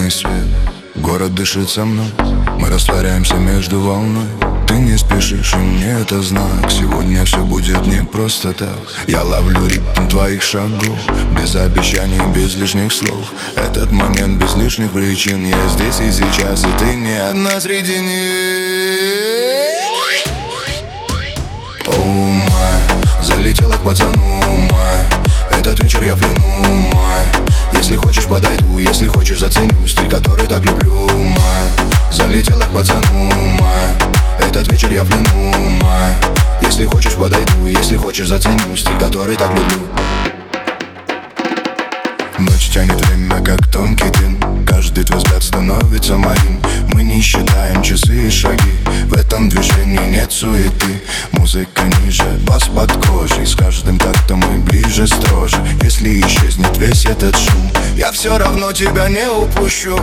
Серебряный свет, город дышит со мной. Мы растворяемся между волной. Ты не спешишь, и мне это знак. Сегодня все будет не просто так. Я ловлю ритм твоих шагов, без обещаний, без лишних слов. Этот момент без лишних причин. Я здесь и сейчас, и ты не одна среди них. Оу май, залетела к пацану май. Этот вечер я в плену май. Если хочешь подойду, если хочешь заценю стиль, который так люблю май. Залетела к пацану май. Этот вечер я в плену май. Если хочешь подойду, если хочешь заценю стиль, который так люблю. Ночь тянет время, как тонкий дым. Каждый твой взгляд становится моим. Мы не считаем часы и шаги. В этом движении нет суеты. Музыка ниже, бас под кожей. С каждым тактом мы ближе, строже. Если исчезнет весь этот шум, я все равно тебя не упущу.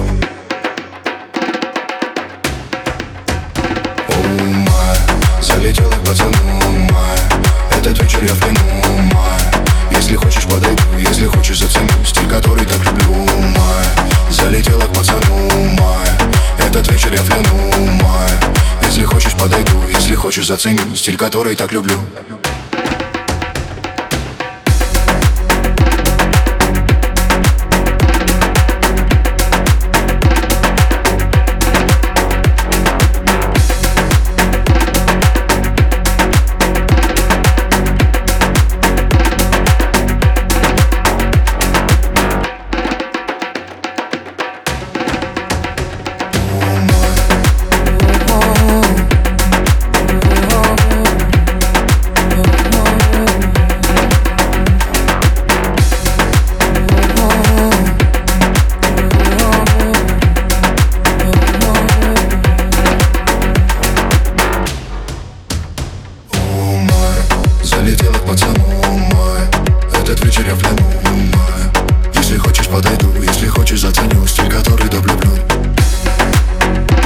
Оу май, залетела к пацану май. Этот вечер я в плену май. Если хочешь подойду, если хочешь заценю стиль, который так люблю май. Залетела к пацану май. Этот вечер я в плену май. Если хочешь подойду, если хочешь заценю стиль, который так люблю. Залетела к пацану май. Этот вечер я в плену май. Если хочешь подойду, если хочешь заценю стиль, который так люблю.